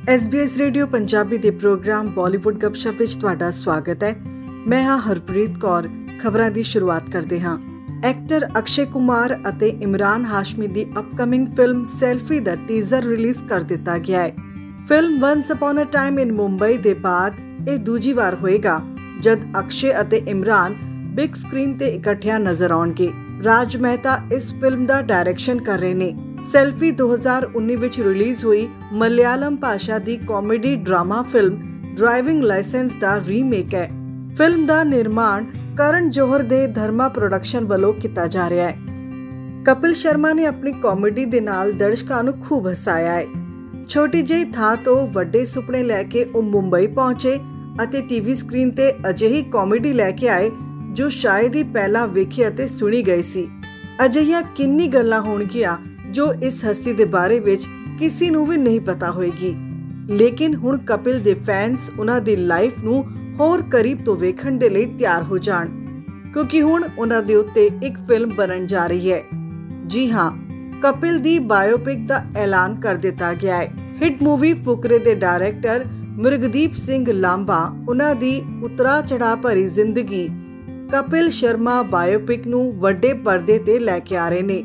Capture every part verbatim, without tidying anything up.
S B S radio Punjabi ਦੇ programme Bollywood ਗੱਪਸ਼ਪ ਵਿੱਚ ਤੁਹਾਡਾ ਸਵਾਗਤ ਹੈ। ਮੈਂ ਹਾਂ ਹਰਪ੍ਰੀਤ ਕੌਰ। ਖਬਰਾਂ ਦੀ ਸ਼ੁਰੂਆਤ ਕਰਦੇ ਹਾਂ। ਐਕਟਰ ਅਕਸ਼ੇ ਕੁਮਾਰ ਅਤੇ ਇਮਰਾਨ ਹਾਸ਼ਮੀ ਦੀ ਅਪਕਮਿੰਗ ਫਿਲਮ ਸੈਲਫੀ ਦਾ ਟੀਜ਼ਰ ਰਿਲੀਜ਼ ਕਰ ਦਿੱਤਾ ਗਿਆ ਹੈ। Film once upon a time in Mumbai ਦੇ ਬਾਅਦ ਇਹ ਦੂਜੀ ਵਾਰ ਹੋਏਗਾ ਜਦ ਅਕਸ਼ੇ ਅਤੇ ਇਮਰਾਨ ਬਿਗ ਸਕਰੀਨ ਤੇ ਇਕੱਠਿਆਂ ਨਜ਼ਰ ਆਉਣਗੇ। ਰਾਜ ਮਹਿਤਾ ਇਸ ਫਿਲਮ ਦਾ ਡਾਇਰੈਕਸ਼ਨ ਕਰ ਰਹੇ ਨੇ। ਸੈਲਫੀ ਦੋ ਹਜ਼ਾਰ ਉੱਨੀ ਵਿੱਚ ਰਿਲੀਜ਼ ਹੋਈ ਮਲਿਆਲਮ ਭਾਸ਼ਾ ਦੀ comedy drama film driving licence ਦਾ ਰੀਮੇਕ ਹੈ। ਫਿਲਮ ਦਾ ਨਿਰਮਾਣ ਕਰਨ ਜੋਹਰ ਦੇ ਧਰਮਾ ਪ੍ਰੋਡਕਸ਼ਨ ਵੱਲੋਂ ਕੀਤਾ ਜਾ ਰਿਹਾ ਹੈ। ਕਪਿਲ ਸ਼ਰਮਾ ਨੇ ਆਪਣੀ ਕਾਮੇਡੀ ਦੇ ਨਾਲ ਦਰਸ਼ਕਾਂ ਨੂੰ ਖੂਬ ਹਸਾਇਆ ਹੈ। ਛੋਟੀ ਜਿਹੀ ਥਾਂ ਤੋਂ ਵੱਡੇ ਸੁਪਨੇ ਲੈ ਕੇ ਉਹ ਮੁੰਬਈ ਪਹੁੰਚੇ ਅਤੇ ਟੀਵੀ ਸਕਰੀਨ ਤੇ ਅਜਿਹੀ ਕਾਮੇਡੀ ਲੈ ਕੇ ਆਏ ਜੋ ਸ਼ਾਇਦ ਹੀ ਪਹਿਲਾਂ ਵੇਖੀ ਅਤੇ ਸੁਣੀ ਗਈ ਸੀ। ਅਜਿਹੀਆਂ ਕਿੰਨੀ ਗੱਲਾਂ ਹੋਣਗੀਆਂ ਜੋ ਇਸ ਹਸਤੀ ਦੇ ਬਾਰੇ ਵਿੱਚ ਕਿਸੇ ਨੂੰ ਵੀ ਨਹੀਂ ਪਤਾ ਹੋਏਗੀ। ਲੇਕਿਨ ਹੁਣ ਕਪਿਲ ਦੇ ਫੈਨਸ ਉਹਨਾਂ ਦੀ ਲਾਈਫ ਨੂੰ ਹੋਰ ਕਰੀਬ ਤੋਂ ਵੇਖਣ ਦੇ ਲਈ ਤਿਆਰ ਹੋ ਜਾਣ, ਕਿਉਂਕਿ ਹੁਣ ਉਹਨਾਂ ਦੇ ਉੱਤੇ ਇੱਕ ਫਿਲਮ ਬਣਨ ਜਾ ਰਹੀ ਹੈ। ਜੀ ਹਾਂ, ਕਪਿਲ ਦੀ ਬਾਇਓਪਿਕ ਦਾ ਐਲਾਨ ਕਰ ਦਿੱਤਾ ਗਿਆ ਹੈ। ਹਿੱਟ ਮੂਵੀ ਫੁਕਰੇ ਦੇ ਡਾਇਰੈਕਟਰ ਮ੍ਰਿਗਦੀਪ ਸਿੰਘ ਲਾਂਬਾ ਉਹਨਾਂ ਦੀ ਉਤਰਾ ਚੜ੍ਹਾਅ ਭਰੀ ਜ਼ਿੰਦਗੀ ਕਪਿਲ ਸ਼ਰਮਾ ਬਾਇਓਪਿਕ ਨੂੰ ਵੱਡੇ ਪਰਦੇ ਤੇ ਲੈ ਕੇ ਆ ਰਹੇ ਨੇ।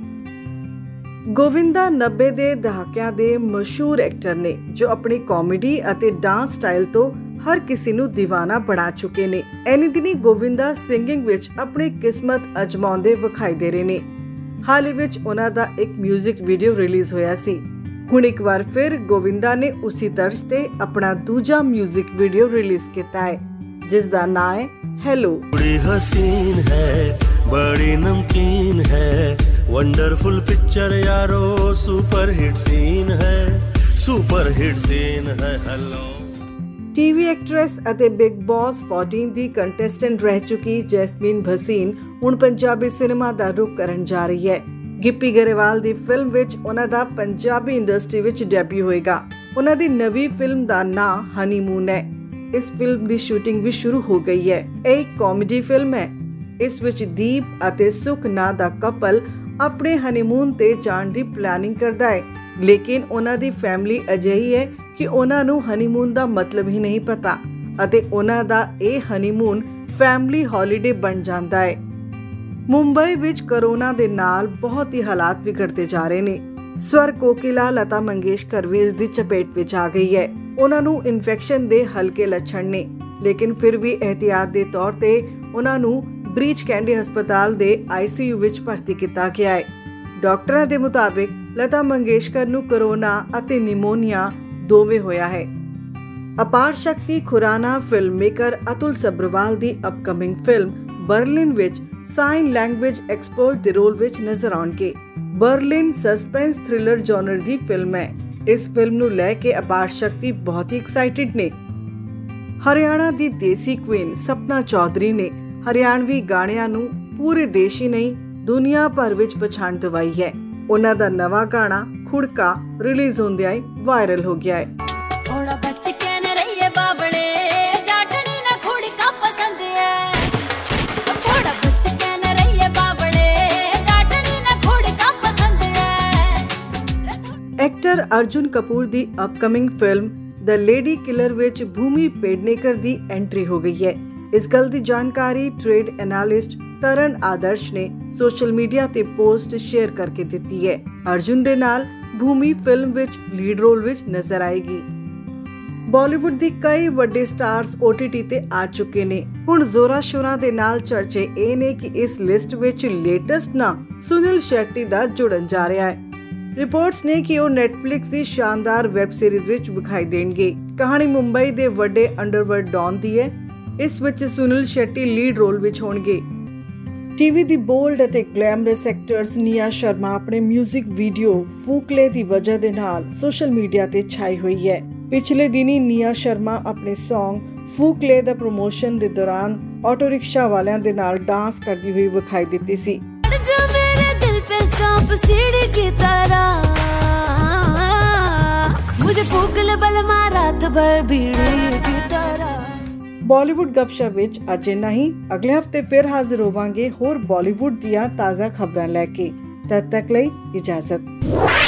ਗੋਵਿੰਦਾ ਨੱਬੇ ਦੇ ਦਹਾਕਿਆਂ ਦੇ ਮਸ਼ਹੂਰ ਐਕਟਰ ਨੇ ਜੋ ਆਪਣੀ ਕਾਮੇਡੀ ਅਤੇ ਡਾਂਸ ਸਟਾਈਲ ਤੋਂ ਹਰ ਕਿਸੇ ਨੂੰ دیਵਾਨਾ ਬਣਾ ਚੁੱਕੇ ਨੇ। ਐਨੀ ਦਿਨੀ ਗੋਵਿੰਦਾ ਸਿੰਗਿੰਗ ਵਿੱਚ ਆਪਣੀ ਕਿਸਮਤ ਅਜਮਾਉਂਦੇ ਵਿਖਾਈ ਦੇ ਰਹੇ ਨੇ। ਹਾਲ ਹੀ ਵਿੱਚ ਉਹਨਾਂ ਦਾ ਇੱਕ ਮਿਊਜ਼ਿਕ ਵੀਡੀਓ ਰਿਲੀਜ਼ ਹੋਇਆ ਸੀ। ਹੁਣ ਇੱਕ ਵਾਰ ਫਿਰ ਗੋਵਿੰਦਾ ਨੇ ਉਸੇ ਤਰਜ਼ ਤੇ ਆਪਣਾ ਦੂਜਾ ਮਿਊਜ਼ਿਕ ਵੀਡੀਓ ਰਿਲੀਜ਼ ਕੀਤਾ ਹੈ ਜਿਸ ਦਾ ਨਾਂ ਹੈ ਹੈਲੋ। ਬੜੀ ਹਸੀਨ ਹੈ, ਬੜੀ ਨਮਕੀਨ ਹੈ, ਵੰਡਰਫੁਲ ਪਿਕਚਰ ਯਾਰੋ, ਸੁਪਰ ਹਿੱਟ ਸੀਨ ਹੈ, ਸੁਪਰ ਹਿੱਟ ਸੀਨ ਹੈ ਹੈਲੋ। ਟੀਵੀ ਐਕਟਰੈਸ ਅਤੇ ਬਿਗ ਬੌਸ ਚੌਦਾਂ ਦੀ ਕੰਟੈਸਟੈਂਟ ਰਹਿ ਚੁੱਕੀ ਜੈਸਮੀਨ ਭਸੀਨ ਹੁਣ ਪੰਜਾਬੀ ਸਿਨੇਮਾ ਦਾ ਰੁਖ ਕਰਨ ਜਾ ਰਹੀ ਹੈ। ਗਿੱਪੀ ਗਰੇਵਾਲ ਦੀ ਫਿਲਮ ਵਿੱਚ ਉਹਨਾਂ ਦਾ ਪੰਜਾਬੀ ਇੰਡਸਟਰੀ ਵਿੱਚ ਡੈਬਿਊ ਹੋਏਗਾ। ਉਹਨਾਂ ਦੀ ਨਵੀਂ ਫਿਲਮ ਦਾ ਨਾਂ ਹਨੀਮੂਨ ਹੈ। ਇਸ ਫਿਲਮ ਦੀ ਸ਼ੂਟਿੰਗ ਵੀ ਸ਼ੁਰੂ ਹੋ ਗਈ ਹੈ। ਇਹ ਇੱਕ ਕਾਮੇਡੀ ਫਿਲਮ ਹੈ। ਇਸ ਵਿੱਚ ਦੀਪ ਅਤੇ ਸੁਖ ਨਾਂ ਦਾ ਕਪਲ ਆਪਣੇ ਹਨੀਮੂਨ ਤੇ ਜਾਣ ਦੀ ਪਲਾਨਿੰਗ ਕਰਦਾ ਹੈ, ਲੇਕਿਨ ਉਹਨਾਂ ਦੀ ਫੈਮਿਲੀ ਅਜਿਹੀ ਹੈ ਕਿ ਉਹਨਾਂ ਨੂੰ ਹਨੀਮੂਨ ਦਾ ਮਤਲਬ ਹੀ ਨਹੀਂ ਪਤਾ ਅਤੇ ਉਹਨਾਂ ਦਾ ਇਹ ਹਨੀਮੂਨ ਫੈਮਿਲੀ ਹੌਲੀਡੇ ਬਣ ਜਾਂਦਾ ਹੈ। ਮੁੰਬਈ ਵਿੱਚ ਕਰੋਨਾ ਦੇ ਨਾਲ ਬਹੁਤ ਹੀ ਹਾਲਾਤ ਵਿਗੜਦੇ ਜਾ ਰਹੇ ਨੇ। ਸਵਰ ਕੋਕਿਲਾ ਲਤਾ ਮੰਗੇਸ਼ਕਰ ਵੀ ਇਸ ਦੀ ਚਪੇਟ ਵਿੱਚ ਆ ਗਈ ਹੈ। ਉਹਨਾਂ ਨੂੰ ਇਨਫੈਕਸ਼ਨ ਦੇ ਹਲਕੇ ਲੱਛਣ ਨੇ, ਲੇਕਿਨ ਫਿਰ ਵੀ ਇਹਤਿਆਤ ਦੇ ਤੌਰ ਤੇ ਉਹਨਾਂ ਨੂੰ ਬ੍ਰੀਚ ਕੈਂਡੀ ਹਸਪਤਾਲ ਦੇ ਆਈ ਸੀ ਯੂ ਵਿੱਚ ਭਰਤੀ ਕੀਤਾ ਗਿਆ ਹੈ। ਡਾਕਟਰਾਂ ਦੇ ਮੁਤਾਬਿਕ ਲਤਾ ਮੰਗੇਸ਼ਕਰ ਨੂੰ ਕਰੋਨਾ ਅਤੇ ਨਿਮੋਨੀਆ ਦੋਵੇਂ ਹੋਇਆ ਹੈ। Aparshakti Khurana film maker Atul Sabharwal ਦੀ ਅਪਕਮਿੰਗ ਫਿਲਮ ਬਰਲਿਨ ਵਿੱਚ ਸਾਈਨ ਲੈਂਗੁਏਜ ਐਕਸਪਰਟ ਦੇ ਰੋਲ ਵਿੱਚ ਨਜ਼ਰ ਆਉਣਗੇ। ਬਰਲਿਨ ਸਸਪੈਂਸ ਥ੍ਰਿਲਰ ਜਨਰ ਦੀ ਫਿਲਮ ਹੈ। ਇਸ ਫਿਲਮ ਨੂੰ ਲੈ ਕੇ ਅਪਾਰ ਸ਼ਕਤੀ ਬਹੁਤ ਹੀ ਐਕਸਾਈਟਿਡ ਨੇ। ਹਰਿਆਣਾ ਦੀ ਦੇਸੀ ਕੁਈਨ ਸਪਨਾ ਚੌਧਰੀ ਨੇ ਹਰਿਆਣਵੀ ਗਾਣਿਆਂ ਨੂੰ ਪੂਰੇ ਦੇਸ਼ ਹੀ ਨਹੀਂ ਦੁਨੀਆ ਭਰ ਵਿੱਚ ਪਛਾਣ ਦਿਵਾਈ ਹੈ। ਉਹਨਾਂ ਦਾ ਨਵਾਂ ਗਾਣਾ ਖੁੜਕਾ ਰਿਲੀਜ਼ ਹੁੰਦਿਆਂ ਹੀ ਵਾਇਰਲ ਹੋ ਗਿਆ ਹੈ। ਥੋੜਾ ਬੱਚ ਕੇ ਨ ਰਹੀਏ ਬਾਬੜੇ, ਜਾਟਣੀ ਨਾ ਖੁੜਕਾ ਪਸੰਦ ਹੈ। ਥੋੜਾ ਬੱਚ ਕੇ ਨ ਰਹੀਏ ਬਾਬੜੇ, ਜਾਟਣੀ ਨਾ ਖੁੜਕਾ ਪਸੰਦ ਹੈ। ਐਕਟਰ ਅਰਜੁਨ ਕਪੂਰ ਦੀ upcoming film the lady killer ਵਿੱਚ ਭੂਮੀ ਪੇਡਨੇਕਰ ਦੀ ਐਂਟਰੀ ਹੋ ਗਈ ਹੈ। ਇਸ ਗੱਲ ਦੀ ਜਾਣਕਾਰੀ ਟ੍ਰੇਡ ਐਨਾਲਿਸਟ ਤਰਨ ਆਦਰਸ਼ ਨੇ ਸੋਸ਼ਲ ਮੀਡੀਆ ਤੇ ਪੋਸਟ ਸ਼ੇਅਰ ਕਰਕੇ ਦਿੱਤੀ ਹੈ। ਅਰਜੁਨ ਦੇ ਨਾਲ ਭੂਮੀ ਫਿਲਮ ਵਿੱਚ ਲੀਡ ਰੋਲ ਵਿੱਚ ਨਜ਼ਰ ਆਏਗੀ। ਬਾਲੀਵੁੱਡ ਦੀ ਕਈ ਵੱਡੇ ਸਟਾਰਸ ਓ ਟੀ ਟੀ ਤੇ ਆ ਚੁੱਕੇ ਨੇ। ਹੁਣ ਜ਼ੋਰਾ ਸ਼ੋਰਾਂ ਦੇ ਨਾਲ ਚਰਚੇ ਇਹ ਨੇ ਕਿ ਇਸ ਲਿਸਟ ਵਿੱਚ ਲੇਟੈਸਟ ਨਾਂ ਸੁਨੀਲ ਸ਼ੈੱਟੀ ਦਾ ਜੁੜਨ ਜਾ ਰਿਹਾ ਹੈ। ਰਿਪੋਰਟਸ ਨੇ ਕਿ ਉਹ ਨੈਟਫਲਿਕਸ ਦੀ ਸ਼ਾਨਦਾਰ ਵੈਬ ਸੀਰੀਜ਼ ਵਿੱਚ ਵਿਖਾਈ ਦੇਣਗੇ। ਕਹਾਣੀ ਮੁੰਬਈ ਦੇ ਵੱਡੇ ਅੰਡਰਵਰਲਡ ਡੌਨ ਦੀ ਹੈ। ਇਸ ਵਿੱਚ ਸੁਨੀਲ ਸ਼ੈੱਟੀ ਲੀਡ ਰੋਲ ਵਿੱਚ ਹੋਣਗੇ। ਟੀਵੀ ਦੀ ਬੋਲਡ ਅਤੇ ਗਲੈਮਰਸ ਐਕਟਰਸ ਨੀਆ ਸ਼ਰਮਾ ਆਪਣੇ ਮਿਊਜ਼ਿਕ ਵੀਡੀਓ ਫੂਕਲੇ ਦੀ ਵਜ੍ਹਾ ਦੇ ਨਾਲ ਸੋਸ਼ਲ ਮੀਡੀਆ ਤੇ ਛਾਈ ਹੋਈ ਹੈ। ਪਿਛਲੇ ਦਿਨੀ ਨੀਆ ਸ਼ਰਮਾ ਆਪਣੇ ਸੌਂਗ ਫੂਕਲੇ ਦਾ ਪ੍ਰਮੋਸ਼ਨ ਦੇ ਦੌਰਾਨ ਆਟੋ ਰਿਕਸ਼ਾ ਵਾਲਿਆਂ ਦੇ ਨਾਲ ਡਾਂਸ ਕਰਦੀ ਹੋਈ ਵਿਖਾਈ ਦਿੱਤੀ ਸੀ। ਬਾਲੀਵੁੱਡ ਗੱਪਸ਼ਪ ਵਿੱਚ ਅੱਜ ਇੰਨਾ ਹੀ। ਅਗਲੇ ਹਫ਼ਤੇ ਫਿਰ ਹਾਜ਼ਰ ਹੋਵਾਂਗੇ ਹੋਰ ਬਾਲੀਵੁੱਡ ਦੀਆਂ ਤਾਜ਼ਾ ਖਬਰਾਂ ਲੈ ਕੇ। ਤਦ ਤੱਕ ਲਈ ਇਜਾਜ਼ਤ।